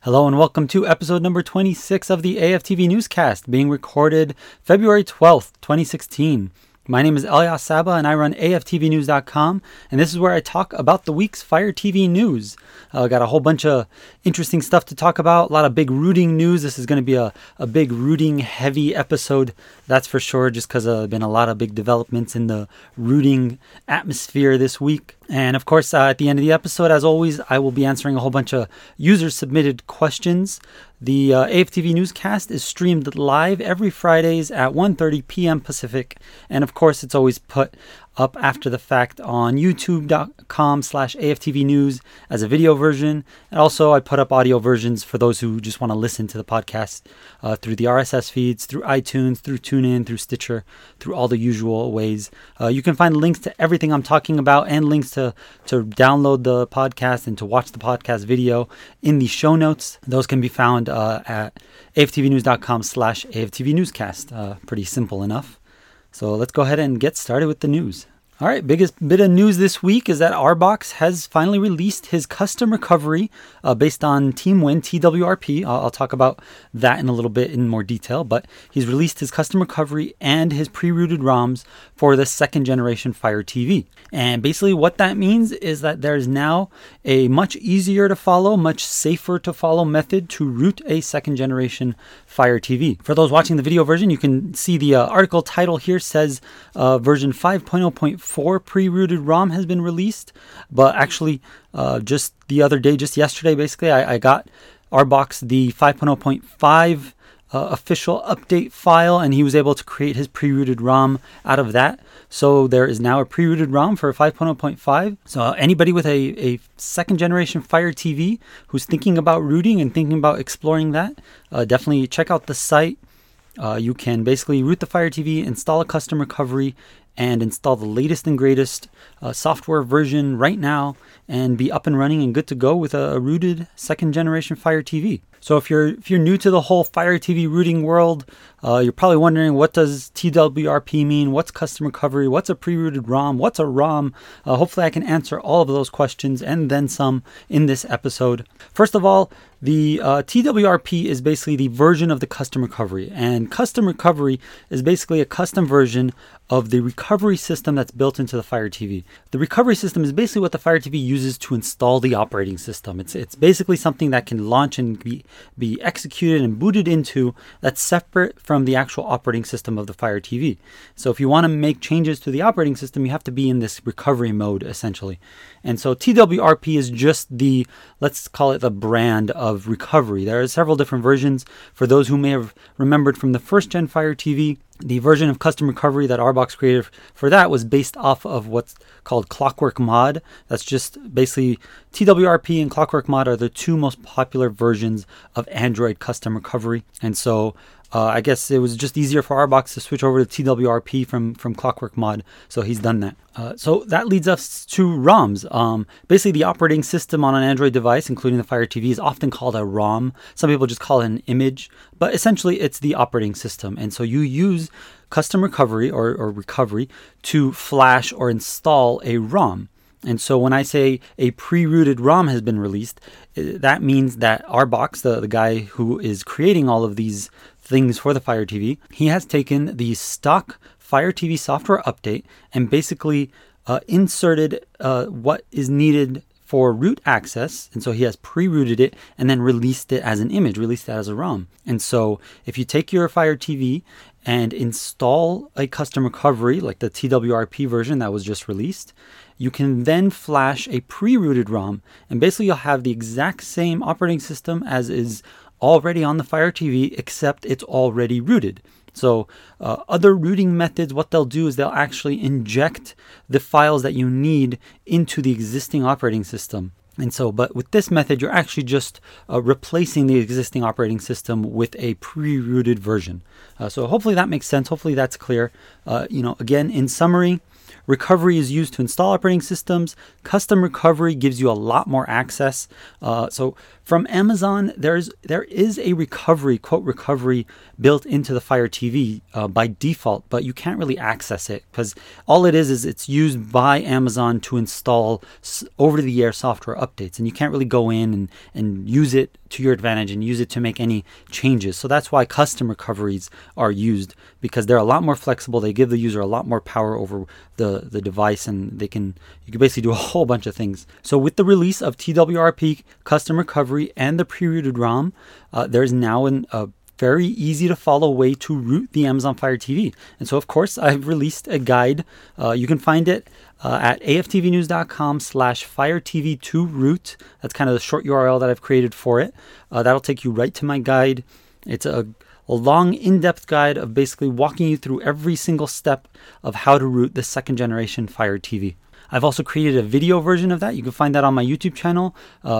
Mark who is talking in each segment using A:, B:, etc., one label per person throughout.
A: Hello and welcome to episode number 26 of the AFTV Newscast, being recorded February 12th, 2016. My name is Elias Saba and I run AFTVnews.com, and this is where I talk about the week's Fire TV news. Got a whole bunch of interesting stuff to talk about, a lot of big rooting news. This is going to be a big rooting heavy episode, that's for sure, just because there have been a lot of big developments in the rooting atmosphere this week. And of course, at the end of the episode, as always, I will be answering a whole bunch of user-submitted questions. The AFTV Newscast is streamed live every Fridays at 1:30 p.m. Pacific. And of course, it's always put up after the fact on youtube.com/AFTV News as a video version. And also, I put up audio versions for those who just want to listen to the podcast through the RSS feeds, through iTunes, through TuneIn, through Stitcher, through all the usual ways. You can find links to everything I'm talking about and links to download the podcast and to watch the podcast video in the show notes. Those can be found at AFTVnews.com/AFTV Newscast. Pretty simple enough. So let's go ahead and get started with the news. All right, biggest bit of news this week is that Arbox has finally released his custom recovery based on TeamWin TWRP. I'll talk about that in a little bit in more detail, but he's released his custom recovery and his pre-rooted ROMs for the second generation Fire TV. And basically what that means is that there's now a much easier to follow, much safer to follow method to root a second generation Fire TV. For those watching the video version, you can see the article title here says version 5.0.4 pre-rooted ROM has been released, but actually just the other day, just yesterday basically, I got Arbox the 5.0.5 official update file, and he was able to create his pre-rooted ROM out of that. So there is now a pre-rooted ROM for 5.0.5. So anybody with a second generation Fire TV who's thinking about rooting and thinking about exploring that, definitely check out the site. You can basically root the Fire TV, install a custom recovery, and install the latest and greatest software version right now and be up and running and good to go with a rooted second generation Fire TV. So if you're new to the whole Fire TV rooting world, you're probably wondering, what does TWRP mean? What's custom recovery? What's a pre-rooted ROM? What's a ROM? Hopefully I can answer all of those questions and then some in this episode. First of all, the TWRP is basically the version of the custom recovery, and custom recovery is basically a custom version of the recovery system that's built into the Fire TV. The recovery system is basically what the Fire TV uses to install the operating system. It's basically something that can launch and be executed and booted into that's separate from the actual operating system of the Fire TV. So if you want to make changes to the operating system, you have to be in this recovery mode essentially. And so TWRP is just the, let's call it the brand of recovery. There are several different versions. For those who may have remembered from the first gen Fire TV, the version of custom recovery that Arbox created for that was based off of what's called Clockwork Mod. That's just basically TWRP and Clockwork Mod are the two most popular versions of Android custom recovery. And so I guess it was just easier for Arbox to switch over to TWRP from Clockwork Mod. So he's done that. So that leads us to ROMs. Basically, the operating system on an Android device, including the Fire TV, is often called a ROM. Some people just call it an image, but essentially it's the operating system. And so you use custom recovery or recovery to flash or install a ROM. And so when I say a pre-rooted ROM has been released, that means that Arbox, the guy who is creating all of these things for the Fire TV, he has taken the stock Fire TV software update and basically inserted what is needed for root access. And so he has pre-rooted it and then released it as an image, released it as a ROM. And so if you take your Fire TV and install a custom recovery like the TWRP version that was just released, you can then flash a pre-rooted ROM, and basically you'll have the exact same operating system as is already on the Fire TV, except it's already rooted. So other rooting methods, what they'll do is they'll actually inject the files that you need into the existing operating system. And so, but with this method, you're actually just replacing the existing operating system with a pre-rooted version. So hopefully that makes sense. Hopefully that's clear. Again, in summary, recovery is used to install operating systems. Custom recovery gives you a lot more access. So From Amazon, there is a recovery, quote recovery, built into the Fire TV by default, but you can't really access it because all it is it's used by Amazon to install over-the-air software updates, and you can't really go in and use it to your advantage and use it to make any changes. So that's why custom recoveries are used, because they're a lot more flexible. They give the user a lot more power over the device, and you can basically do a whole bunch of things. So with the release of TWRP custom recovery and the pre-rooted ROM, there's now a very easy to follow way to root the Amazon Fire TV. And so, of course, I've released a guide. You can find it at aftvnews.com/firetv2root. That's kind of the short URL that I've created for it. That'll take you right to my guide. It's a long, in-depth guide of basically walking you through every single step of how to root the second generation Fire TV. I've also created a video version of that. You can find that on my YouTube channel,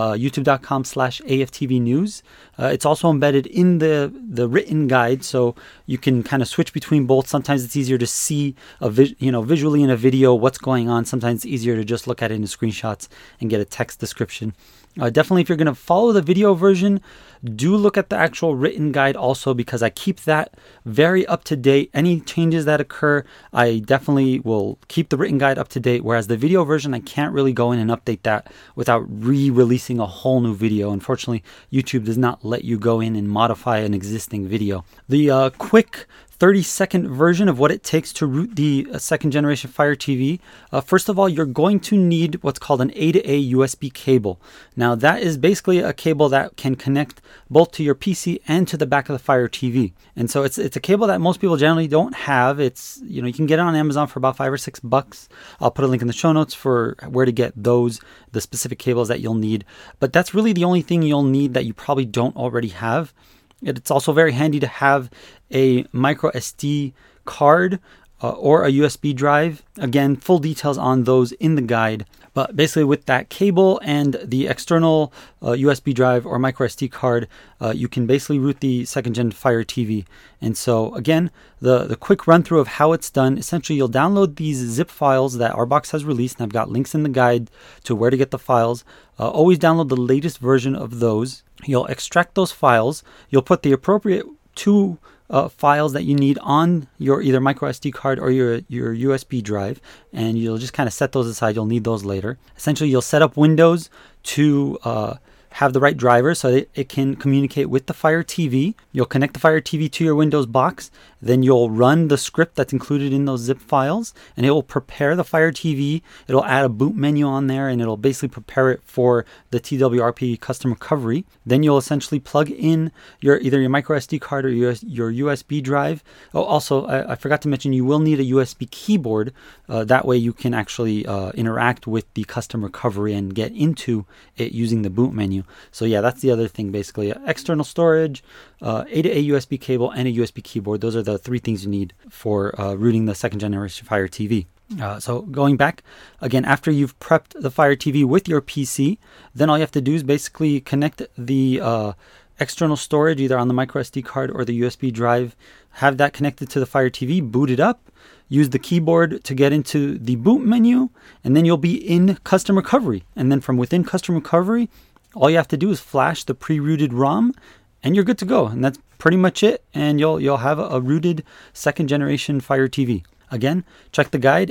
A: youtube.com/AFTVnews. It's also embedded in the written guide, so you can kind of switch between both. Sometimes it's easier to see visually in a video what's going on. Sometimes it's easier to just look at it in screenshots and get a text description. Definitely, if you're going to follow the video version, do look at the actual written guide also, because I keep that very up to date. Any changes that occur, I definitely will keep the written guide up to date, whereas the video version, I can't really go in and update that without re-releasing a whole new video. Unfortunately, YouTube does not let you go in and modify an existing video. The quick 30-second version of what it takes to root the second generation Fire TV. First of all, you're going to need what's called an A-to-A USB cable. Now, that is basically a cable that can connect both to your PC and to the back of the Fire TV. And so it's a cable that most people generally don't have. It's, you can get it on Amazon for about $5 or $6. I'll put a link in the show notes for where to get the specific cables that you'll need. But that's really the only thing you'll need that you probably don't already have. It's also very handy to have a micro SD card or a USB drive. Again, full details on those in the guide. But basically with that cable and the external USB drive or micro SD card, you can basically root the second gen Fire TV. And so again, the quick run through of how it's done, essentially you'll download these zip files that Arbox has released, and I've got links in the guide to where to get the files. Always download the latest version of those. You'll extract those files. You'll put the appropriate two files that you need on your either micro SD card or your USB drive, and you'll just kind of set those aside. You'll need those later. Essentially, you'll set up Windows to have the right driver so that it can communicate with the Fire TV. You'll connect the Fire TV to your Windows box. Then you'll run the script that's included in those zip files, and it will prepare the Fire TV. It'll add a boot menu on there, and it'll basically prepare it for the TWRP custom recovery. Then you'll essentially plug in either your micro SD card or your USB drive. Oh, also, I forgot to mention, you will need a USB keyboard. That way you can actually interact with the custom recovery and get into it using the boot menu. So yeah, that's the other thing basically. External storage, A-to-A USB cable, and a USB keyboard. Those are the three things you need for rooting the second generation Fire TV. So going back, again, after you've prepped the Fire TV with your PC, then all you have to do is basically connect the external storage either on the micro SD card or the USB drive, have that connected to the Fire TV, boot it up, use the keyboard to get into the boot menu, and then you'll be in custom recovery. And then from within custom recovery, all you have to do is flash the pre-rooted ROM, and you're good to go. And that's pretty much it. And you'll have a rooted second generation Fire TV. Again, check the guide,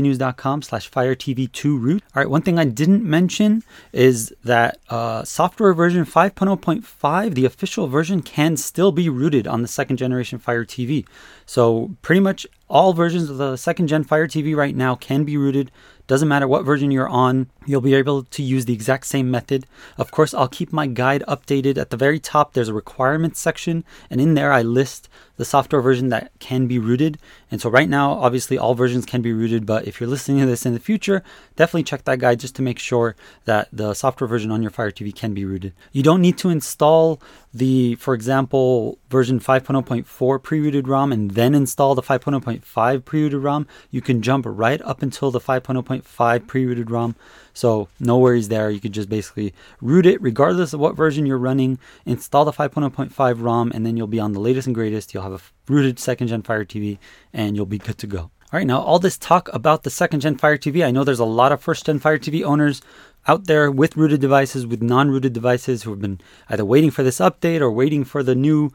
A: aftvnews.com/firetv2root. All right, one thing I didn't mention is that software version 5.0.5, the official version, can still be rooted on the second generation Fire TV. So pretty much all versions of the second gen Fire TV right now can be rooted. Doesn't matter what version you're on, you'll be able to use the exact same method. Of course, I'll keep my guide updated. At the very top, there's a requirements section, and in there I list the software version that can be rooted. And so right now, obviously, all versions can be rooted, but if you're listening to this in the future, definitely check that guide just to make sure that the software version on your Fire TV can be rooted. You don't need to install for example, version 5.0.4 pre-rooted ROM and then install the 5.0.5 pre-rooted ROM. You can jump right up until the 5.0.5 pre-rooted ROM. So no worries there. You could just basically root it regardless of what version you're running, install the 5.0.5 ROM, and then you'll be on the latest and greatest. You'll have a rooted second gen Fire TV and you'll be good to go. All right, now all this talk about the second gen Fire TV, I know there's a lot of first gen Fire TV owners out there with rooted devices, with non-rooted devices who have been either waiting for this update or waiting for the new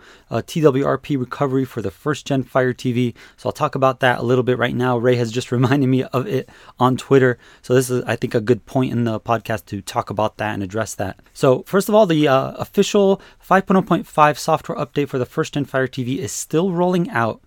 A: TWRP recovery for the first gen Fire TV. So I'll talk about that a little bit right now. Ray has just reminded me of it on Twitter. So this is, I think, a good point in the podcast to talk about that and address that. So first of all, the official 5.0.5 software update for the first gen Fire TV is still rolling out.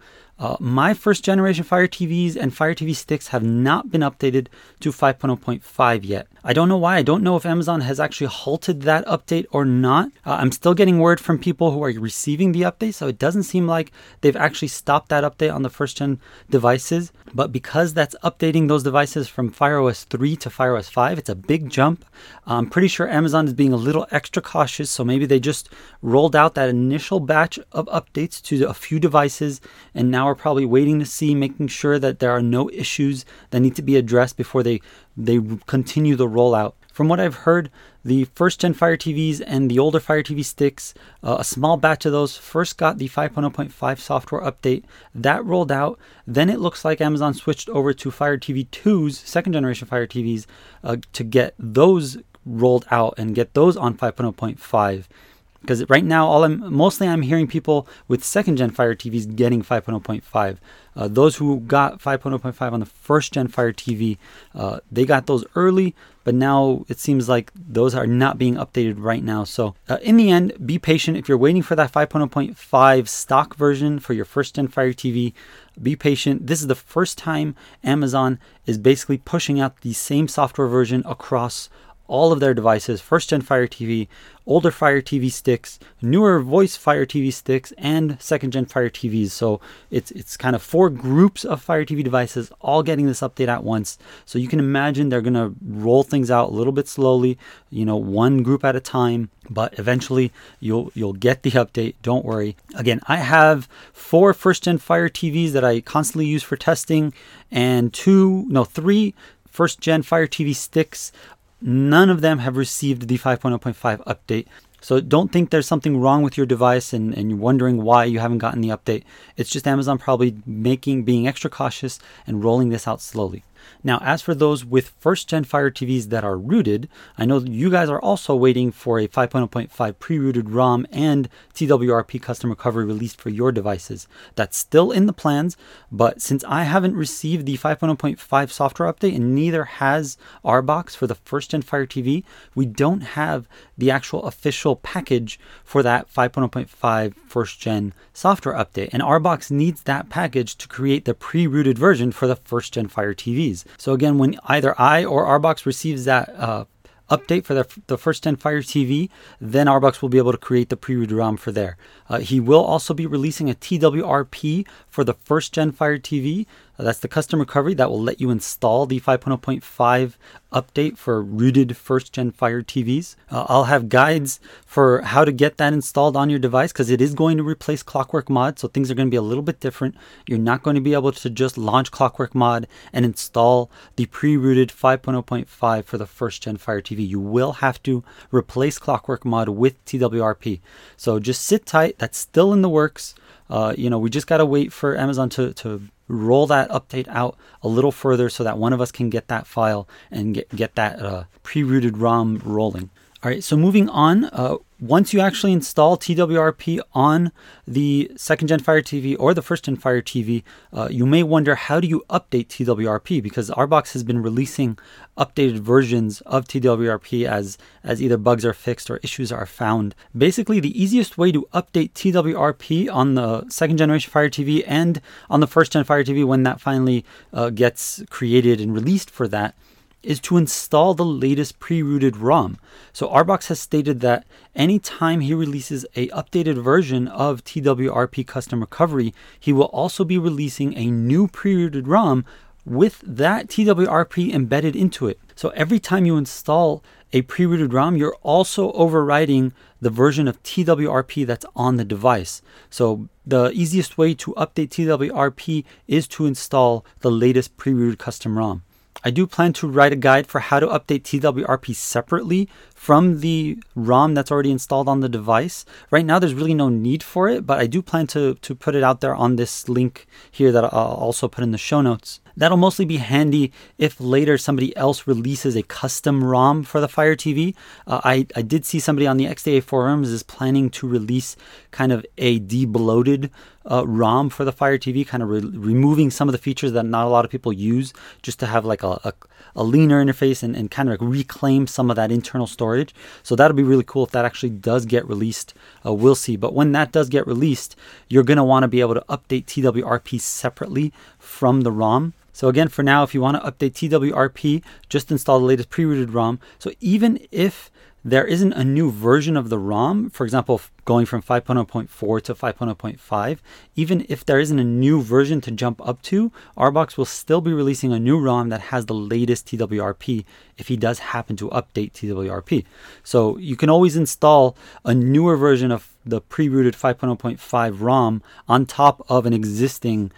A: My first generation Fire TVs and Fire TV sticks have not been updated to 5.0.5 yet. I don't know why. I don't know if Amazon has actually halted that update or not. I'm still getting word from people who are receiving the update, so it doesn't seem like they've actually stopped that update on the first gen devices. But because that's updating those devices from FireOS 3 to FireOS 5, it's a big jump. I'm pretty sure Amazon is being a little extra cautious, so maybe they just rolled out that initial batch of updates to a few devices, and now we're probably waiting to see, making sure that there are no issues that need to be addressed before they continue the rollout. From what I've heard, the first gen Fire TVs and the older Fire TV sticks, a small batch of those first got the 5.0.5 software update. That rolled out. Then it looks like Amazon switched over to Fire TV 2s, second generation Fire TVs, to get those rolled out and get those on 5.0.5. Because right now, I'm hearing people with second gen Fire TVs getting 5.0.5. Those who got 5.0.5 on the first gen Fire TV, they got those early, but now it seems like those are not being updated right now. So in the end, be patient. If you're waiting for that 5.0.5 stock version for your first gen Fire TV, be patient. This is the first time Amazon is basically pushing out the same software version across all of their devices: first gen Fire TV, older Fire TV sticks, newer voice Fire TV sticks, and second gen Fire TVs. So it's kind of 4 groups of Fire TV devices all getting this update at once. So you can imagine they're going to roll things out a little bit slowly, one group at a time, but eventually you'll get the update. Don't worry. Again, I have 4 first gen Fire TVs that I constantly use for testing, and 3 first gen Fire TV sticks. None of them have received the 5.0.5 update. So don't think there's something wrong with your device and you're wondering why you haven't gotten the update. It's just Amazon probably being extra cautious and rolling this out slowly. Now, as for those with first gen Fire TVs that are rooted, I know you guys are also waiting for a 5.0.5 pre-rooted ROM and TWRP custom recovery released for your devices. That's still in the plans, but since I haven't received the 5.0.5 software update and neither has RBox for the first gen Fire TV, we don't have the actual official package for that 5.0.5 first gen software update. And RBox needs that package to create the pre-rooted version for the first gen Fire TVs. So again, when either I or RBox receives that update for the first gen Fire TV, then RBox will be able to create the pre-rooted ROM for there. He will also be releasing a TWRP for the first gen Fire TV. That's the custom recovery that will let you install the 5.0.5 update for rooted first gen Fire TVs. I'll have guides for how to get that installed on your device because it is going to replace Clockwork Mod, so things are going to be a little bit different. You're not going to be able to just launch Clockwork Mod and install the pre-rooted 5.0.5 for the first gen Fire TV. You will have to replace Clockwork Mod with TWRP. So just sit tight. That's still in the works. We just got to wait for Amazon to roll that update out a little further so that one of us can get that file and get that pre-rooted ROM rolling. All right, so moving on, once you actually install TWRP on the second gen Fire TV or the first gen Fire TV, you may wonder, how do you update TWRP? Because RBox has been releasing updated versions of TWRP as either bugs are fixed or issues are found. Basically, the easiest way to update TWRP on the second generation Fire TV and on the first gen Fire TV when that finally gets created and released for that is to install the latest pre-rooted ROM. So RBox has stated that anytime he releases a updated version of TWRP custom recovery, he will also be releasing a new pre-rooted ROM with that TWRP embedded into it. So every time you install a pre-rooted ROM, you're also overriding the version of TWRP that's on the device. So the easiest way to update TWRP is to install the latest pre-rooted custom ROM. I do plan to write a guide for how to update TWRP separately from the ROM that's already installed on the device. Right now, there's really no need for it, but I do plan to put it out there on this link here that I'll also put in the show notes. That'll mostly be handy if later somebody else releases a custom ROM for the Fire TV. I did see somebody on the XDA forums is planning to release kind of a debloated ROM for the Fire TV, kind of removing some of the features that not a lot of people use, just to have like a leaner interface and kind of reclaim some of that internal storage. So that'll be really cool if that actually does get released. We'll see. But when that does get released, you're going to want to be able to update TWRP separately from the ROM. So again, for now, if you want to update TWRP, just install the latest pre-rooted ROM. So even if there isn't a new version of the ROM, for example, going from 5.0.4 to 5.0.5, even if there isn't a new version to jump up to, RBox will still be releasing a new ROM that has the latest TWRP if he does happen to update TWRP. So you can always install a newer version of the pre-rooted 5.0.5 ROM on top of an existing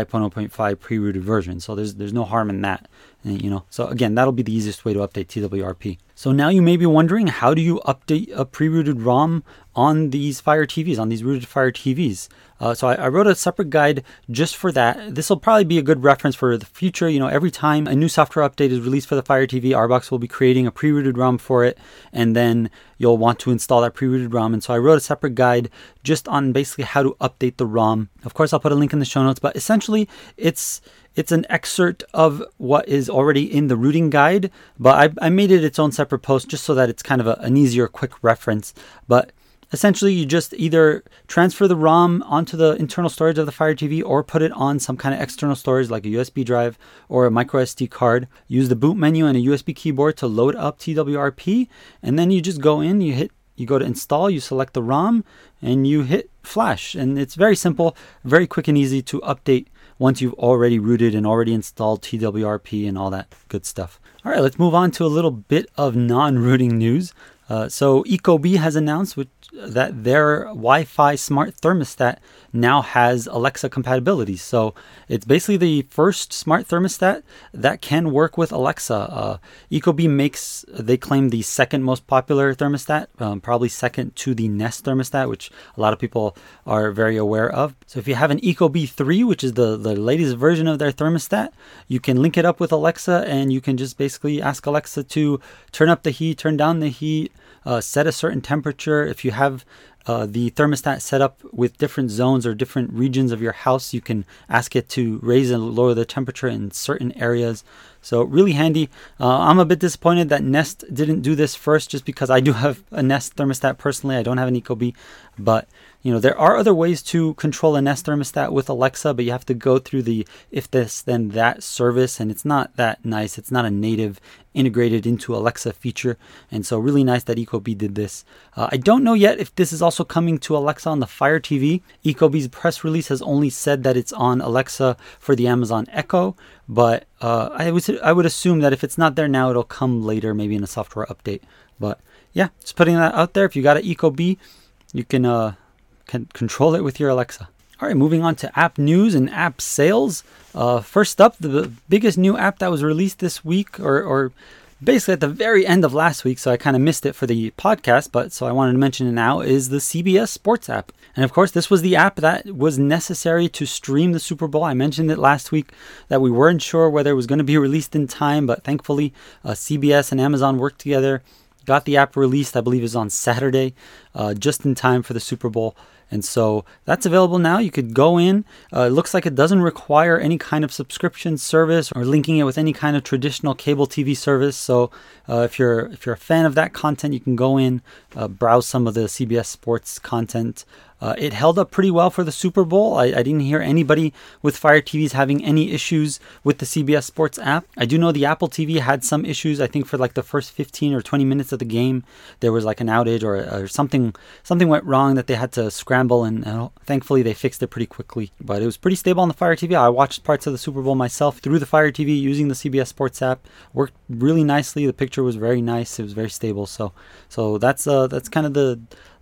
A: 5.0.5 pre-rooted version. So there's no harm in that. And, so again, that'll be the easiest way to update TWRP. So now you may be wondering, how do you update a pre-rooted ROM on these Fire TVs, on these rooted Fire TVs? So I wrote a separate guide just for that. This will probably be a good reference for the future. Every time a new software update is released for the Fire TV, RBox will be creating a pre-rooted ROM for it, and then you'll want to install that pre-rooted ROM. And so I wrote a separate guide just on basically how to update the ROM. Of course, I'll put a link in the show notes, but essentially it's an excerpt of what is already in the rooting guide, but I made it its own separate post just so that it's kind of an easier, quick reference. But essentially, you just either transfer the ROM onto the internal storage of the Fire TV or put it on some kind of external storage like a USB drive or a micro SD card. Use the boot menu and a USB keyboard to load up TWRP, and then you just go in, you go to install, you select the ROM, and you hit flash. And it's very simple, very quick and easy to update once you've already rooted and already installed TWRP and all that good stuff. All right, let's move on to a little bit of non-rooting news. So Ecobee has announced that their Wi-Fi smart thermostat now has Alexa compatibility. So it's basically the first smart thermostat that can work with Alexa. Ecobee they claim the second most popular thermostat, probably second to the Nest thermostat, which a lot of people are very aware of. So if you have an Ecobee 3, which is the latest version of their thermostat, you can link it up with Alexa, and you can just basically ask Alexa to turn up the heat, turn down the heat, set a certain temperature. If you have the thermostat set up with different zones or different regions of your house, you can ask it to raise and lower the temperature in certain areas. So really handy. I'm a bit disappointed that Nest didn't do this first, just because I do have a Nest thermostat personally. I don't have an Ecobee, but there are other ways to control a Nest thermostat with Alexa, but you have to go through the if this then that service, and it's not that nice. It's not a native integrated into Alexa feature, and so really nice that Ecobee did this. I don't know yet if this is also coming to Alexa on the Fire TV. Ecobee's press release has only said that it's on Alexa for the Amazon Echo, but I would assume that if it's not there now, it'll come later, maybe in a software update. But yeah, just putting that out there. If you got an Ecobee, you can control it with your Alexa. All right, moving on to app news and app sales. First up, the biggest new app that was released this week, or basically at the very end of last week, so I kind of missed it for the podcast, but so I wanted to mention it now, is the CBS Sports app. And of course, this was the app that was necessary to stream the Super Bowl. I mentioned it last week that we weren't sure whether it was going to be released in time, but thankfully CBS and Amazon worked together, got the app released. I believe it was on Saturday, just in time for the Super Bowl. And so that's available now. You could go in. It looks like it doesn't require any kind of subscription service or linking it with any kind of traditional cable TV service. So if you're a fan of that content, you can go in, browse some of the CBS Sports content. It held up pretty well for the Super Bowl. I didn't hear anybody with Fire TVs having any issues with the CBS Sports app. I do know the Apple TV had some issues. I think for like the first 15 or 20 minutes of the game, there was like an outage or something went wrong that they had to scramble, and thankfully they fixed it pretty quickly. But it was pretty stable on the Fire TV. I watched parts of the Super Bowl myself through the Fire TV using the CBS Sports app. Worked really nicely. The picture was very nice. It was very stable. So that's kind of the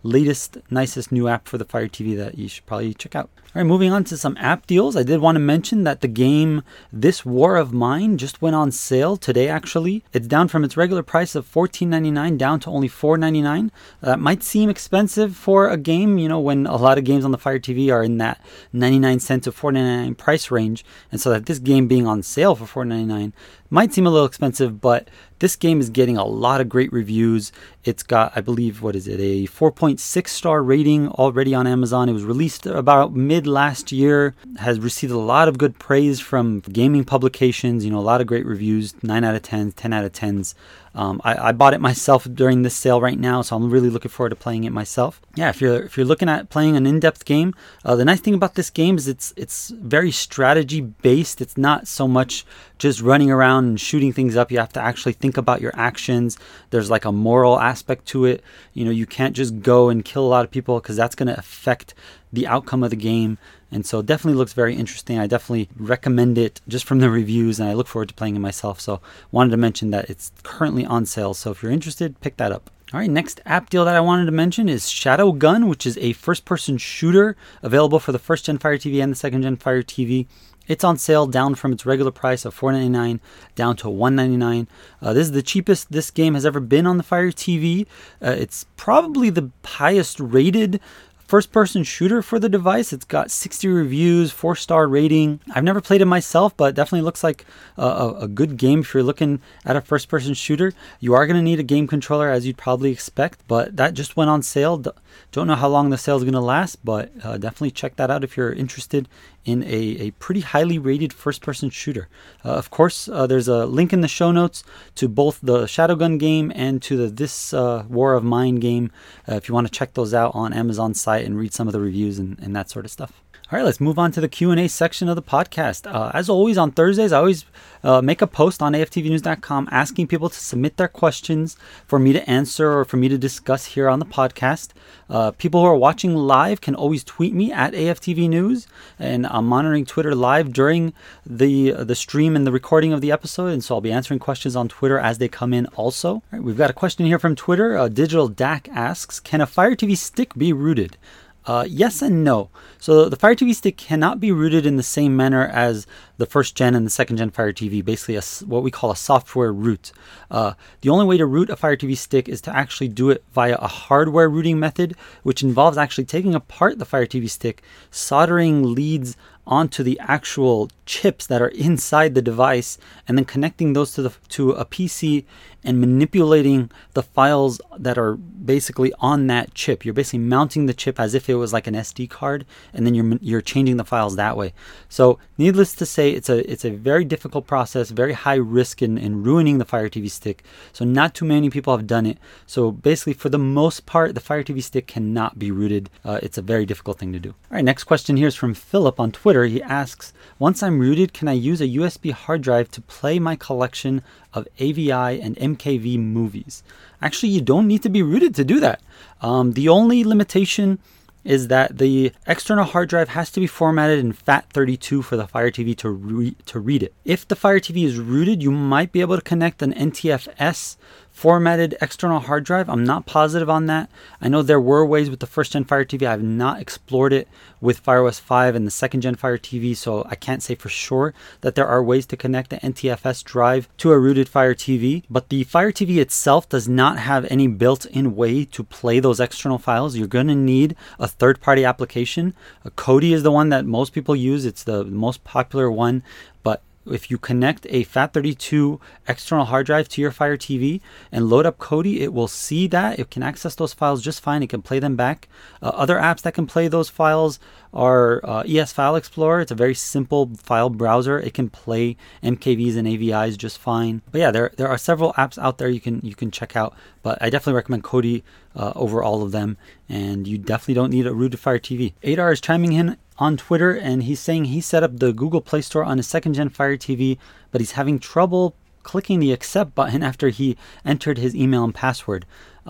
A: latest, nicest new app for the Fire TV that you should probably check out. All right, moving on to some app deals. I did want to mention that the game This War of Mine just went on sale today, actually. It's down from its regular price of $14.99 down to only $4.99. That might seem expensive for a game, when a lot of games on the Fire TV are in that 99 cent to $4.99 price range. And so that this game being on sale for $4.99 might seem a little expensive, but this game is getting a lot of great reviews. It's got, I believe, a 4.6 star rating already on Amazon. It was released about mid last year, has received a lot of good praise from gaming publications, a lot of great reviews, 9 out of 10, 10 out of 10s. I bought it myself during this sale right now, so I'm really looking forward to playing it myself. Yeah, if you're looking at playing an in-depth game, the nice thing about this game is it's very strategy based. It's not so much just running around and shooting things up. You have to actually think about your actions. There's like a moral aspect to it. You can't just go and kill a lot of people because that's going to affect the outcome of the game. And so it definitely looks very interesting. I definitely recommend it just from the reviews, and I look forward to playing it myself. So wanted to mention that it's currently on sale. So if you're interested, pick that up. All right, next app deal that I wanted to mention is Shadowgun, which is a first-person shooter available for the first-gen Fire TV and the second-gen Fire TV. It's on sale, down from its regular price of $4.99 down to $1.99. This is the cheapest this game has ever been on the Fire TV. It's probably the highest rated first-person shooter for the device. It's got 60 reviews, 4-star rating. I've never played it myself, but it definitely looks like a good game if you're looking at a first-person shooter. You are going to need a game controller, as you'd probably expect, but that just went on sale. Don't know how long the sale is going to last, but definitely check that out if you're interested in a pretty highly rated first-person shooter. Of course, there's a link in the show notes to both the Shadowgun game and to the This War of Mine game if you want to check those out on Amazon's site and read some of the reviews and that sort of stuff. All right, let's move on to the Q&A section of the podcast. As always, on Thursdays, I always make a post on aftvnews.com asking people to submit their questions for me to answer or for me to discuss here on the podcast. People who are watching live can always tweet me at AFTVnews, and I'm monitoring Twitter live during the stream and the recording of the episode, and so I'll be answering questions on Twitter as they come in also. All right, we've got a question here from Twitter. Digital Dak asks, can a Fire TV stick be rooted? Yes and no. So the Fire TV stick cannot be rooted in the same manner as the first gen and the second gen Fire TV, basically what we call a software root. The only way to root a Fire TV stick is to actually do it via a hardware rooting method, which involves actually taking apart the Fire TV stick, soldering leads onto the actual chips that are inside the device, and then connecting those to a PC and manipulating the files that are basically on that chip. You're basically mounting the chip as if it was like an SD card, and then you're changing the files that way. So needless to say, it's a very difficult process, very high risk in ruining the Fire TV stick. So not too many people have done it. So basically, for the most part, the Fire TV stick cannot be rooted. It's a very difficult thing to do. All right, next question here is from Philip on Twitter. He asks, once I'm rooted, can I use a USB hard drive to play my collection of AVI and MKV movies? Actually, you don't need to be rooted to do that. The only limitation is that the external hard drive has to be formatted in FAT32 for the Fire TV to read it. If the Fire TV is rooted, you might be able to connect an NTFS formatted external hard drive. I'm not positive on that. I know there were ways with the first gen Fire TV. I have not explored it with FireOS 5 and the second gen Fire TV, so I can't say for sure that there are ways to connect the NTFS drive to a rooted Fire TV. But the Fire TV itself does not have any built-in way to play those external files. You're going to need a third-party application. Kodi is the one that most people use. It's the most popular one, but if you connect a FAT32 external hard drive to your Fire TV and load up Kodi, it will see that. It can access those files just fine. It can play them back. Other apps that can play those files are ES File Explorer. It's a very simple file browser. It can play MKVs and AVIs just fine. But yeah, there are several apps out there you can check out. But I definitely recommend Kodi over all of them. And you definitely don't need a rooted Fire TV. Adar is chiming in on Twitter, and he's saying he set up the Google Play Store on his second gen Fire TV, but he's having trouble clicking the accept button after he entered his email and password.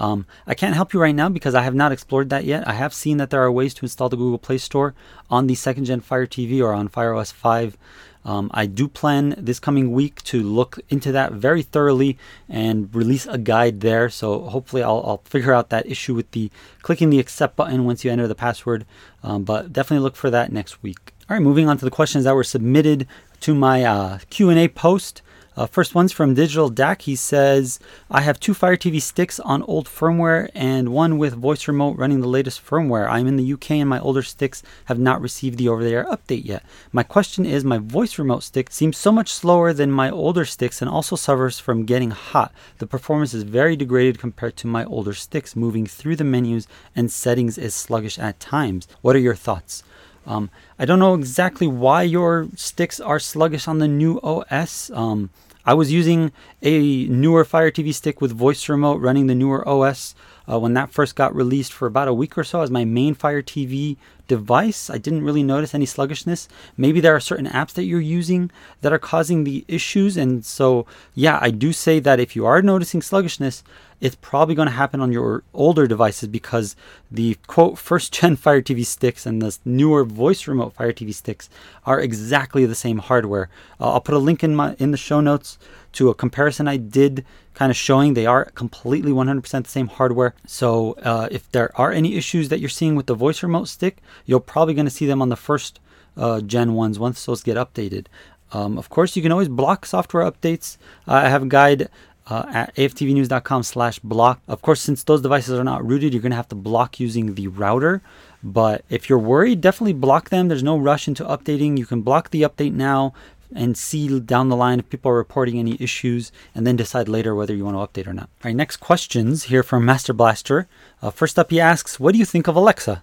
A: I can't help you right now because I have not explored that yet. I have seen that there are ways to install the Google Play Store on the second gen Fire TV or on FireOS 5 I do plan this coming week to look into that very thoroughly and release a guide there. So hopefully I'll figure out that issue with the clicking the accept button once you enter the password. But definitely look for that next week. All right, moving on to the questions that were submitted to my Q&A post. First one's from Digital DAC. He says, I have 2 Fire TV sticks on old firmware and one with voice remote running the latest firmware. I'm in the UK and my older sticks have not received the over-the-air update yet. My question is, my voice remote stick seems so much slower than my older sticks and also suffers from getting hot. The performance is very degraded compared to my older sticks. Moving through the menus and settings is sluggish at times. What are your thoughts? I don't know exactly why your sticks are sluggish on the new OS. I was using a newer Fire TV stick with voice remote running the newer OS when that first got released for about a week or so as my main Fire TV device. I didn't really notice any sluggishness. Maybe there are certain apps that you're using that are causing the issues. And so, yeah, I do say that if you are noticing sluggishness, it's probably going to happen on your older devices because the quote first gen Fire TV sticks and the newer voice remote Fire TV sticks are exactly the same hardware. I'll put a link in the show notes to a comparison I did, kind of showing they are completely 100% the same hardware. So if there are any issues that you're seeing with the voice remote stick, you're probably going to see them on the first gen ones once those get updated. Of course, you can always block software updates. I have a guide at aftvnews.com/block. Of course, since those devices are not rooted, you're going to have to block using the router. But if you're worried, definitely block them. There's no rush into updating. You can block the update now and see down the line if people are reporting any issues and then decide later whether you want to update or not. All right, next questions here from Master Blaster. First up, he asks, what do you think of Alexa?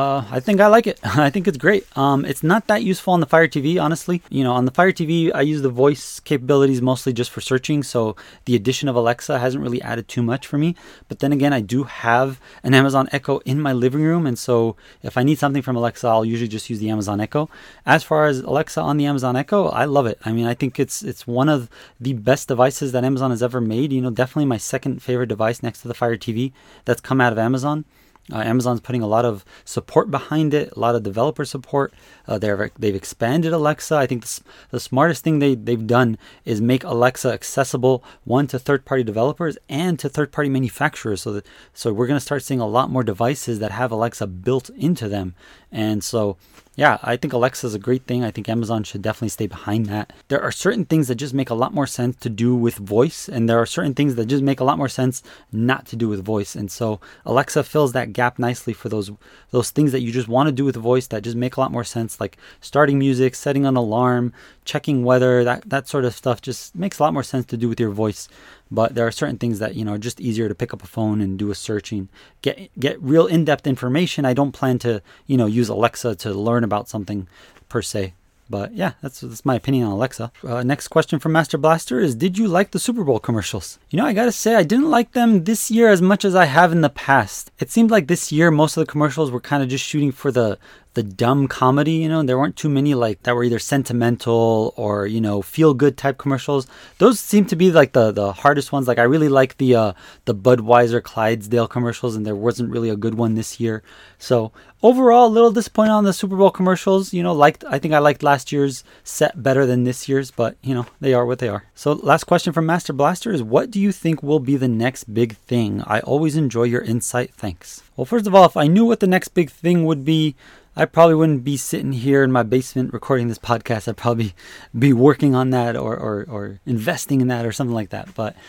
A: I think I like it. I think it's great. It's not that useful on the Fire TV, honestly. You know, on the Fire TV, I use the voice capabilities mostly just for searching, so the addition of Alexa hasn't really added too much for me. But then again, I do have an Amazon Echo in my living room, and so if I need something from Alexa, I'll usually just use the Amazon Echo. As far as Alexa on the Amazon Echo, I love it. I mean, I think it's one of the best devices that Amazon has ever made. You know, definitely my second favorite device next to the Fire TV that's come out of Amazon. Amazon's putting a lot of support behind it, a lot of developer support. They've expanded Alexa. I think the smartest thing they've done is make Alexa accessible, one, to third-party developers and to third-party manufacturers. So we're going to start seeing a lot more devices that have Alexa built into them. And so, yeah, I think Alexa is a great thing. I think Amazon should definitely stay behind that. There are certain things that just make a lot more sense to do with voice, and there are certain things that just make a lot more sense not to do with voice. And so Alexa fills that gap nicely for those things that you just want to do with voice that just make a lot more sense, like starting music, setting an alarm, checking weather, that sort of stuff just makes a lot more sense to do with your voice. But there are certain things that, you know, are just easier to pick up a phone and do a searching, get real in-depth information. I don't plan to, you know, use Alexa to learn about something per se. But yeah, that's my opinion on Alexa. Next question from Master Blaster is, did you like the Super Bowl commercials? You know, I gotta say, I didn't like them this year as much as I have in the past. It seemed like this year, most of the commercials were kind of just shooting for the dumb comedy, you know. There weren't too many like that were either sentimental or, you know, feel good type commercials. Those seem to be like the hardest ones. Like I really like the Budweiser Clydesdale commercials, and there wasn't really a good one this year. So overall, a little disappointed on the Super Bowl commercials. You know, I think I liked last year's set better than this year's, but you know, they are what they are. So last question from Master Blaster is, what do you think will be the next big thing? I always enjoy your insight. Thanks. Well, first of all, if I knew what the next big thing would be, I probably wouldn't be sitting here in my basement recording this podcast. I'd probably be working on that or investing in that or something like that. But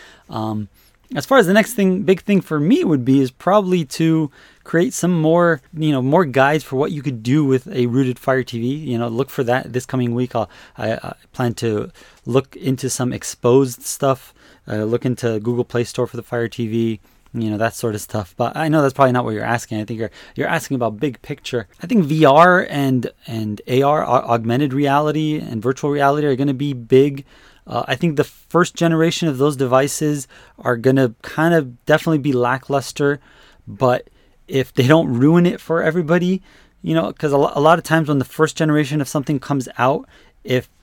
A: as far as the next big thing for me would be, is probably to create some more guides for what you could do with a rooted Fire TV. You know, look for that this coming week. I plan to look into some exposed stuff, look into Google Play Store for the Fire TV. You know, that sort of stuff. But I know that's probably not what you're asking. I think you're asking about big picture. I think VR and AR, augmented reality, and virtual reality are going to be big. I think the first generation of those devices are going to kind of definitely be lackluster. But if they don't ruin it for everybody, you know, because a lot of times when the first generation of something comes out, if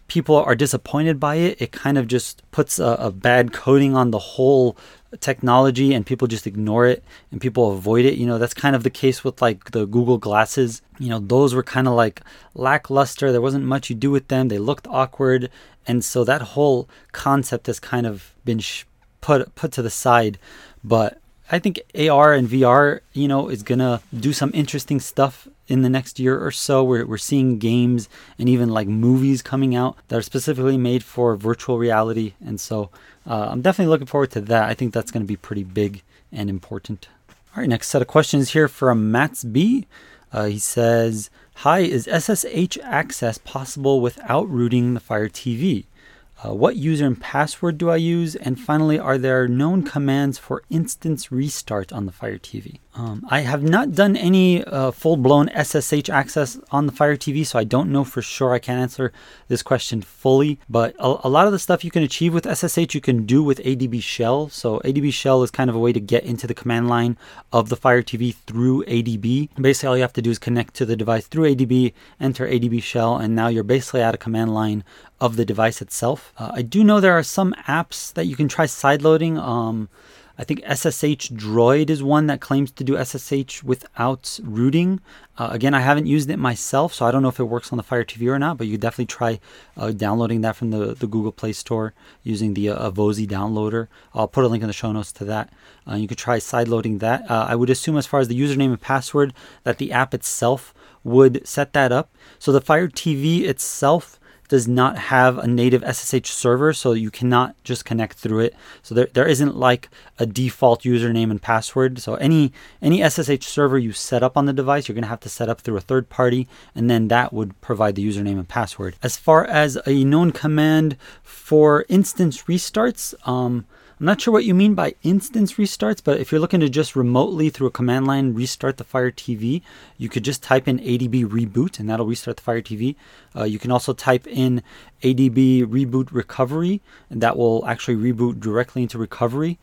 A: people are disappointed by it, it kind of just puts a bad coating on the whole technology, and people just ignore it and people avoid it. That's kind of the case with like the Google glasses. Those were kind of like lackluster. There wasn't much you do with them. They looked awkward. And so that whole concept has kind of been put to the side. But I think AR and VR, is going to do some interesting stuff in the next year or so. We're seeing games and even like movies coming out that are specifically made for virtual reality. And so I'm definitely looking forward to that. I think that's going to be pretty big and important. All right, next set of questions here from Mats B. He says, hi, is SSH access possible without rooting the Fire TV? What user and password do I use? And finally, are there known commands for instance restart on the Fire TV? I have not done any full-blown SSH access on the Fire TV, so I don't know for sure. I can't answer this question fully, but a lot of the stuff you can achieve with SSH, you can do with ADB Shell. So ADB Shell is kind of a way to get into the command line of the Fire TV through ADB. Basically, all you have to do is connect to the device through ADB, enter ADB Shell, and now you're basically at a command line of the device itself. I do know there are some apps that you can try sideloading. I think SSH Droid is one that claims to do SSH without rooting. Again, I haven't used it myself, so I don't know if it works on the Fire TV or not, but you could definitely try downloading that from the Google Play Store using the Avozy downloader. I'll put a link in the show notes to that. You could try sideloading that. I would assume as far as the username and password that the app itself would set that up. So the Fire TV itself does not have a native SSH server, so you cannot just connect through it. So there isn't like a default username and password. So any SSH server you set up on the device, you're going to have to set up through a third party, and then that would provide the username and password. As far as a known command for instance restarts, I'm not sure what you mean by instance restarts, but if you're looking to just remotely through a command line restart the Fire TV, you could just type in ADB reboot and that'll restart the Fire TV. You can also type in ADB reboot recovery and that will actually reboot directly into recovery.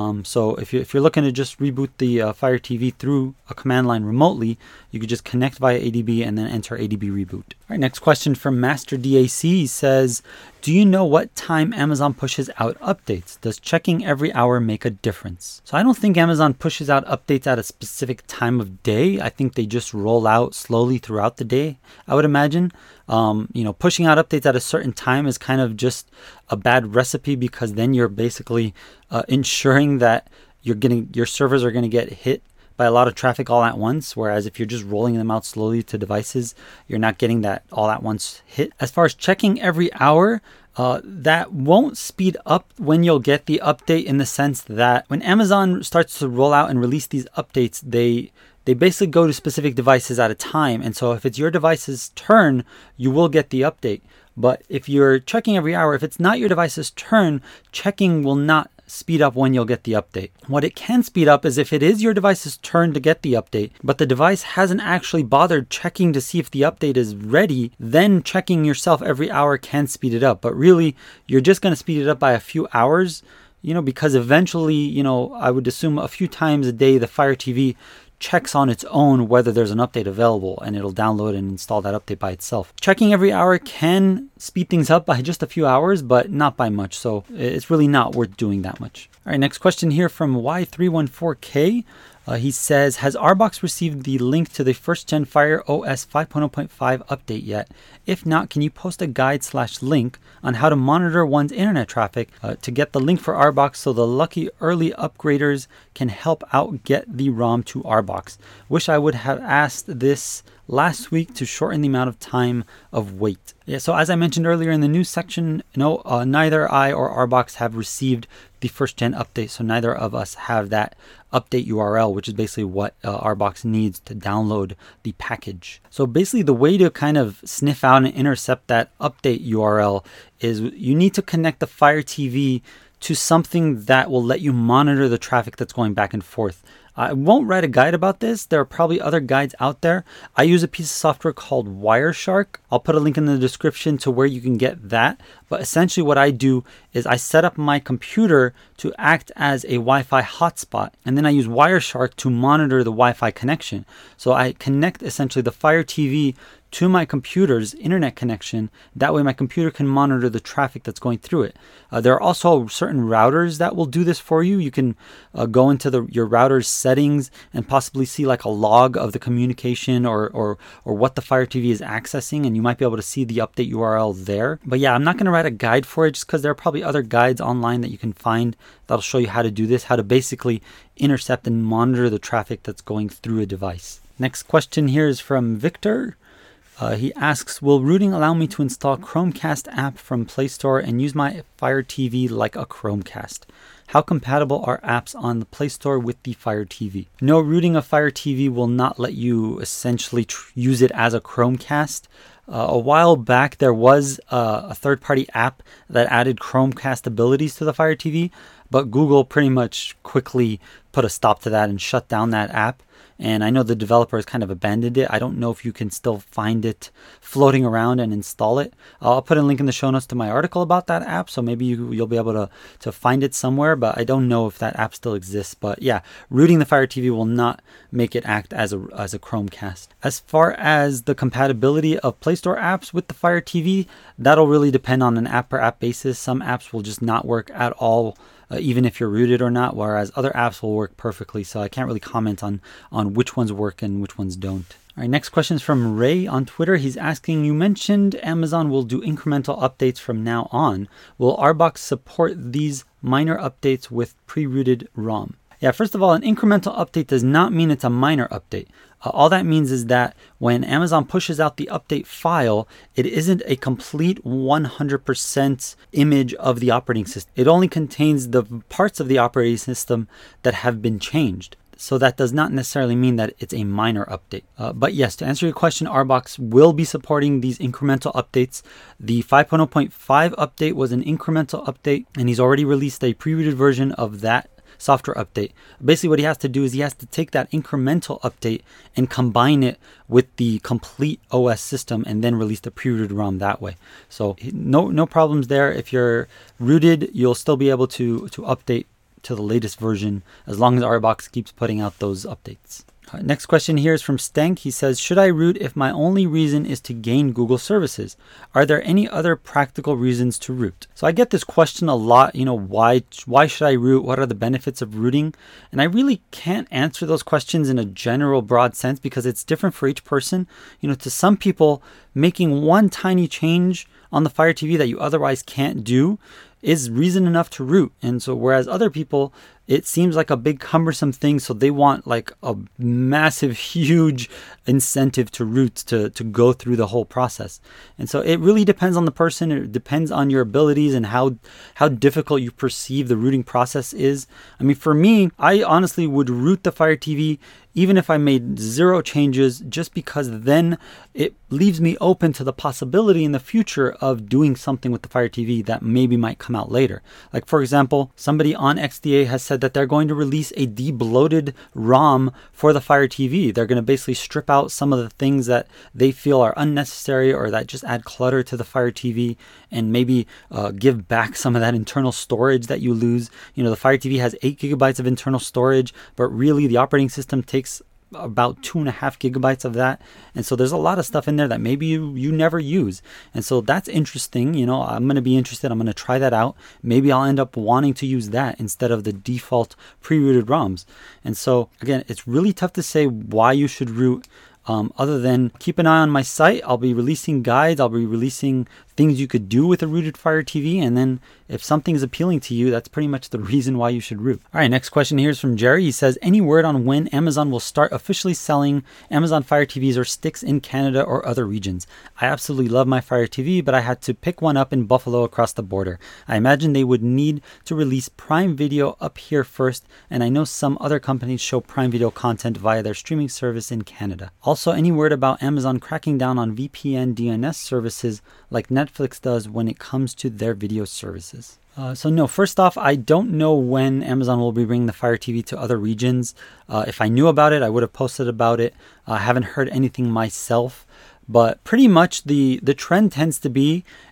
A: So if you're looking to just reboot the Fire TV through a command line remotely, you could just connect via ADB and then enter ADB reboot. All right, next question from Master DAC says, do you know what time Amazon pushes out updates? Does checking every hour make a difference? So I don't think Amazon pushes out updates at a specific time of day. I think they just roll out slowly throughout the day, I would imagine. Pushing out updates at a certain time is kind of just a bad recipe because then you're basically ensuring that your servers are going to get hit by a lot of traffic all at once. Whereas if you're just rolling them out slowly to devices, you're not getting that all at once hit. As far as checking every hour, that won't speed up when you'll get the update, in the sense that when Amazon starts to roll out and release these updates, they basically go to specific devices at a time. And so if it's your device's turn, you will get the update. But if you're checking every hour, if it's not your device's turn, checking will not speed up when you'll get the update. What it can speed up is if it is your device's turn to get the update, but the device hasn't actually bothered checking to see if the update is ready, then checking yourself every hour can speed it up. But really, you're just going to speed it up by a few hours, because eventually, I would assume a few times a day, the Fire TV checks on its own whether there's an update available, and it'll download and install that update by itself. Checking every hour can speed things up by just a few hours, but not by much. So it's really not worth doing that much. All right, next question here from Y314K. He says, has Arbox received the link to the first gen Fire OS 5.0.5 update yet? If not, can you post a guide/link on how to monitor one's internet traffic to get the link for Arbox so the lucky early upgraders can help out get the ROM to Arbox? Wish I would have asked this last week to shorten the amount of time of wait. Yeah, so as I mentioned earlier in the news section, neither I or Arbox have received the first gen update, so neither of us have that update URL, which is basically what Arbox needs to download the package. So basically the way to kind of sniff out and intercept that update URL is you need to connect the Fire TV to something that will let you monitor the traffic that's going back and forth. I won't write a guide about this. There are probably other guides out there. I use a piece of software called Wireshark. I'll put a link in the description to where you can get that. But essentially what I do is I set up my computer to act as a Wi-Fi hotspot, and then I use Wireshark to monitor the Wi-Fi connection. So I connect essentially the Fire TV to my computer's internet connection. That way my computer can monitor the traffic that's going through it. There are also certain routers that will do this for you. You can go into your router's settings and possibly see like a log of the communication or what the Fire TV is accessing, and you might be able to see the update URL there. But yeah, I'm not going to write a guide for it just because there are probably other guides online that you can find that'll show you how to do this, how to basically intercept and monitor the traffic that's going through a device. Next question here is from Victor. He asks, will rooting allow me to install Chromecast app from Play Store and use my Fire TV like a Chromecast? How compatible are apps on the Play Store with the Fire TV? No, rooting a Fire TV will not let you essentially use it as a Chromecast. A while back, there was a third-party app that added Chromecast abilities to the Fire TV, but Google pretty much quickly put a stop to that and shut down that app. And I know the developer has kind of abandoned it. I don't know if you can still find it floating around and install it. I'll put a link in the show notes to my article about that app, so maybe you'll be able to find it somewhere, but I don't know if that app still exists. But yeah, rooting the Fire TV will not make it act as a Chromecast. As far as the compatibility of Play Store apps with the Fire TV, that'll really depend on an app per app basis. Some apps will just not work at all, even if you're rooted or not, whereas other apps will work perfectly. So I can't really comment on which ones work and which ones don't. All right, next question is from Ray on Twitter. He's asking, you mentioned Amazon will do incremental updates from now on. Will Arbox support these minor updates with pre-rooted ROM? Yeah, first of all, an incremental update does not mean it's a minor update. All that means is that when Amazon pushes out the update file, it isn't a complete 100% image of the operating system. It only contains the parts of the operating system that have been changed. So that does not necessarily mean that it's a minor update. But yes, to answer your question, Arbox will be supporting these incremental updates. The 5.0.5 update was an incremental update, and he's already released a pre-rooted version of that software update. Basically what he has to do is he has to take that incremental update and combine it with the complete OS system and then release the pre-rooted ROM that way. So no problems there. If you're rooted, you'll still be able to update to the latest version as long as Arbox keeps putting out those updates. Next question here is from Stank. He says, should I root if my only reason is to gain Google services? Are there any other practical reasons to root? So I get this question a lot, why should I root? What are the benefits of rooting? And I really can't answer those questions in a general broad sense because it's different for each person. To some people, making one tiny change on the Fire TV that you otherwise can't do is reason enough to root. And so whereas other people, it seems like a big cumbersome thing, so they want like a massive, huge incentive to root to go through the whole process. And so it really depends on the person. It depends on your abilities and how difficult you perceive the rooting process is. I mean, for me, I honestly would root the Fire TV even if I made 0 changes, just because then it leaves me open to the possibility in the future of doing something with the Fire TV that maybe might come out later. Like, for example, somebody on XDA has said that they're going to release a debloated ROM for the Fire TV. They're going to basically strip out some of the things that they feel are unnecessary or that just add clutter to the Fire TV and maybe give back some of that internal storage that you lose. The Fire TV has 8 gigabytes of internal storage, but really the operating system takes about 2.5 gigabytes of that. And so there's a lot of stuff in there that maybe you never use. And so that's interesting. I'm going to be interested. I'm going to try that out. Maybe I'll end up wanting to use that instead of the default pre-rooted ROMs. And so again, it's really tough to say why you should root. Other than keep an eye on my site. I'll be releasing guides. I'll be releasing things you could do with a rooted Fire TV. And then if something is appealing to you, that's pretty much the reason why you should root. All right, next question here is from Jerry. He says, any word on when Amazon will start officially selling Amazon Fire TVs or sticks in Canada or other regions? I absolutely love my Fire TV, but I had to pick one up in Buffalo across the border. I imagine they would need to release Prime Video up here first, and I know some other companies show Prime Video content via their streaming service in Canada. Also, any word about Amazon cracking down on VPN DNS services like Netflix does when it comes to their video services? So no, first off, I don't know when Amazon will be bringing the Fire TV to other regions. If I knew about it, I would have posted about it. I haven't heard anything myself, but pretty much the trend tends to be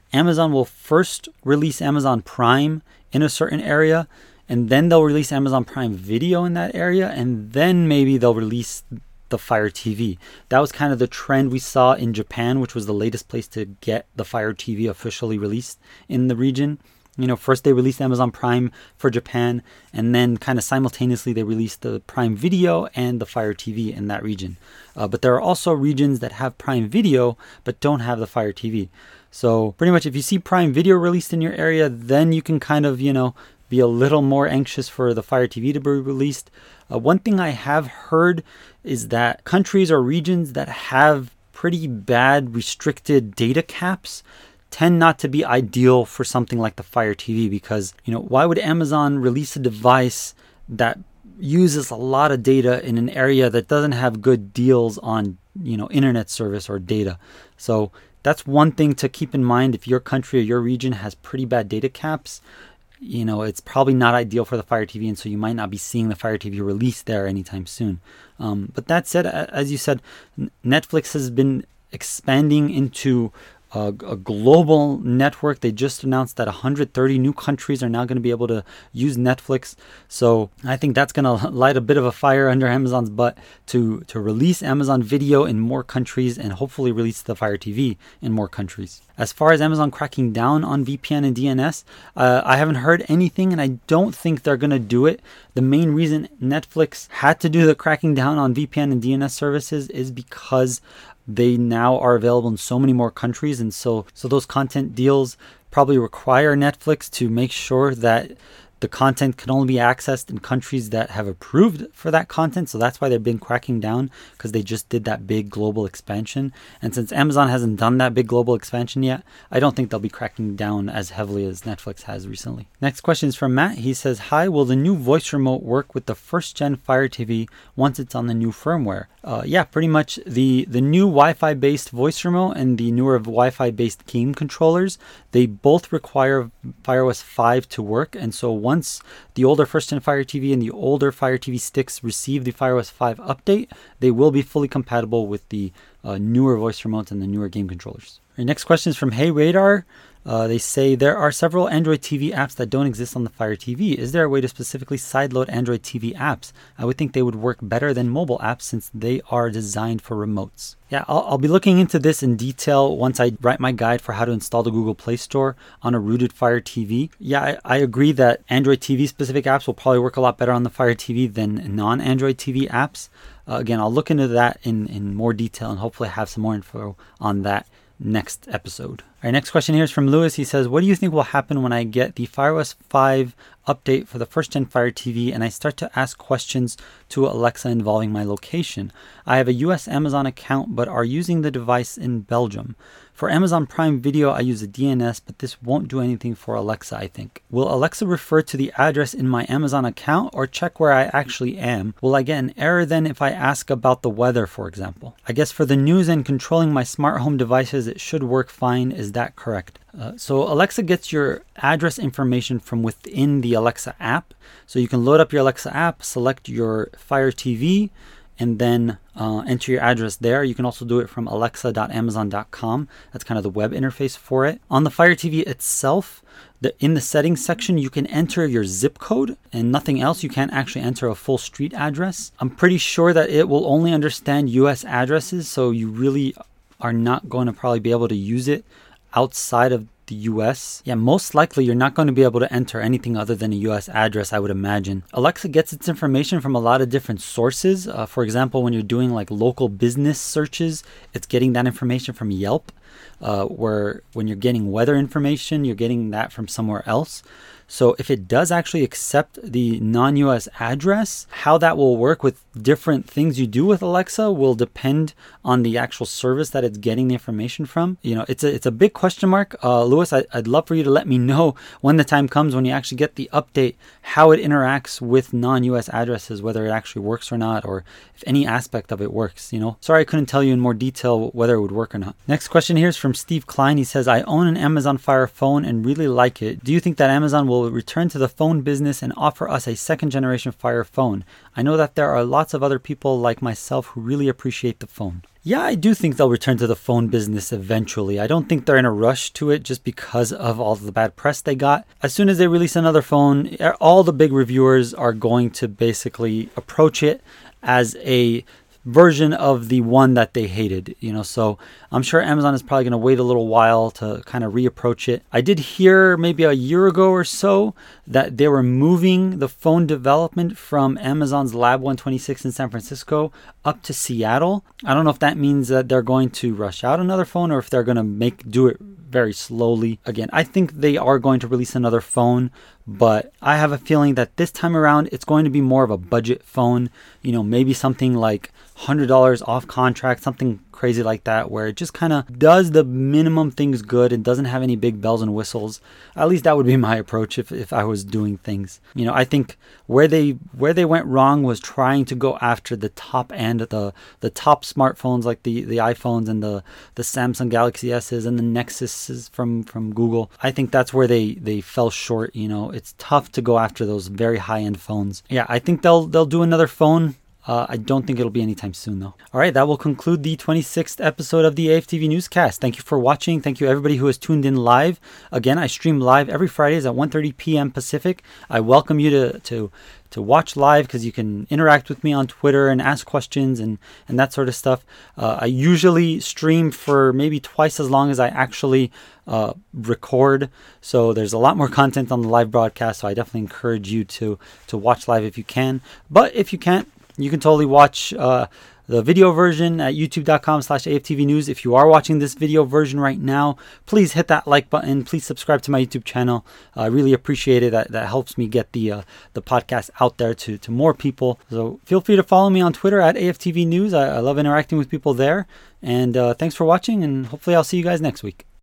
A: Amazon will first release Amazon Prime in a certain area, and then they'll release Amazon Prime Video in that area, and then maybe they'll release the Fire TV. That was kind of the trend we saw in Japan, which was the latest place to get the Fire TV officially released in the region. First they released Amazon Prime for Japan, and then kind of simultaneously they released the Prime Video and the Fire TV in that region. But there are also regions that have Prime Video but don't have the Fire TV. So pretty much if you see Prime Video released in your area, then you can kind of, be a little more anxious for the Fire TV to be released. One thing I have heard is that countries or regions that have pretty bad restricted data caps tend not to be ideal for something like the Fire TV, because, why would Amazon release a device that uses a lot of data in an area that doesn't have good deals on, internet service or data? So that's one thing to keep in mind. If your country or your region has pretty bad data caps, it's probably not ideal for the Fire TV, and so you might not be seeing the Fire TV released there anytime soon. But that said, as you said, Netflix has been expanding into a global network. They just announced that 130 new countries are now going to be able to use Netflix. So I think that's going to light a bit of a fire under Amazon's butt to release Amazon Video in more countries and hopefully release the Fire TV in more countries. As far as Amazon cracking down on VPN and DNS, I haven't heard anything, and I don't think they're going to do it. The main reason Netflix had to do the cracking down on VPN and DNS services is because they now are available in so many more countries, and so those content deals probably require Netflix to make sure that the content can only be accessed in countries that have approved for that content. So that's why they've been cracking down, because they just did that big global expansion. And since Amazon hasn't done that big global expansion yet, I don't think they'll be cracking down as heavily as Netflix has recently. Next question is from Matt. He says, hi, will the new voice remote work with the first gen Fire TV once it's on the new firmware? Yeah, pretty much the new Wi-Fi based voice remote and the newer Wi-Fi based game controllers, they both require FireOS 5 to work. And so once the older first gen Fire TV and the older Fire TV sticks receive the FireOS 5 update, they will be fully compatible with the newer voice remotes and the newer game controllers. Our next question is from Hey Radar. They say there are several Android TV apps that don't exist on the Fire TV. Is there a way to specifically sideload Android TV apps? I would think they would work better than mobile apps since they are designed for remotes. Yeah, I'll be looking into this in detail once I write my guide for how to install the Google Play Store on a rooted Fire TV. Yeah, I agree that Android TV specific apps will probably work a lot better on the Fire TV than non-Android TV apps. Again, I'll look into that in more detail and hopefully have some more info on that next episode. Our next question here is from Lewis. He says, what do you think will happen when I get the FireOS 5 update for the first gen Fire TV and I start to ask questions to Alexa involving my location? I have a US Amazon account but are using the device in Belgium. For Amazon Prime Video, I use a DNS, but this won't do anything for Alexa, I think. Will Alexa refer to the address in my Amazon account or check where I actually am? Will I get an error then if I ask about the weather, for example? I guess for the news and controlling my smart home devices, it should work fine. Is that correct? So Alexa gets your address information from within the Alexa app. So you can load up your Alexa app, select your Fire TV, and then enter your address there. You can also do it from alexa.amazon.com. That's kind of the web interface for it. On the Fire TV itself, in the settings section, you can enter your zip code and nothing else. You can't actually enter a full street address. I'm pretty sure that it will only understand US addresses, so you really are not going to probably be able to use it outside of the US. Yeah, most likely you're not going to be able to enter anything other than a US address, I would imagine. Alexa gets its information from a lot of different sources. For example, when you're doing like local business searches, it's getting that information from Yelp. Where when you're getting weather information, you're getting that from somewhere else. So if it does actually accept the non-US address, how that will work with different things you do with Alexa will depend on the actual service that it's getting the information from. You know, it's a big question mark. Lewis, I'd love for you to let me know when the time comes when you actually get the update, how it interacts with non-US addresses, whether it actually works or not, or if any aspect of it works, you know. Sorry I couldn't tell you in more detail whether it would work or not. Next question here is from Steve Klein. He says, I own an Amazon Fire phone and really like it. Do you think that Amazon will will return to the phone business and offer us a second generation Fire phone. I know that there are lots of other people like myself who really appreciate the phone. Yeah, I do think they'll return to the phone business eventually. I don't think they're in a rush to it just because of all the bad press they got. As soon as they release another phone, all the big reviewers are going to basically approach it as a version of the one that they hated, so I'm sure Amazon is probably going to wait a little while to kind of reapproach it. I did hear maybe a year ago or so that they were moving the phone development from Amazon's Lab 126 in San Francisco up to Seattle. I don't know if that means that they're going to rush out another phone or if they're going to do it very slowly. Again, I think they are going to release another phone, but I have a feeling that this time around it's going to be more of a budget phone, maybe something like $100 off contract, something crazy like that, where it just kind of does the minimum things good and doesn't have any big bells and whistles. At least that would be my approach if I was doing things. I think where they went wrong was trying to go after the top end, the top smartphones like the iPhones and the Samsung Galaxy S's and the Nexuses from Google. I think that's where they fell short. It's tough to go after those very high-end phones. Yeah, I think they'll do another phone. I don't think it'll be anytime soon, though. All right, that will conclude the 26th episode of the AFTV Newscast. Thank you for watching. Thank you, everybody who has tuned in live. Again, I stream live every Fridays at 1:30 p.m. Pacific. I welcome you to watch live because you can interact with me on Twitter and ask questions and that sort of stuff. I usually stream for maybe twice as long as I actually record. So there's a lot more content on the live broadcast. So I definitely encourage you to watch live if you can. But if you can't, you can totally watch the video version at youtube.com/AFTV News. If you are watching this video version right now, please hit that like button. Please subscribe to my YouTube channel. I really appreciate it. That helps me get the podcast out there to more people. So feel free to follow me on Twitter at AFTV News. I love interacting with people there. And thanks for watching, and hopefully I'll see you guys next week.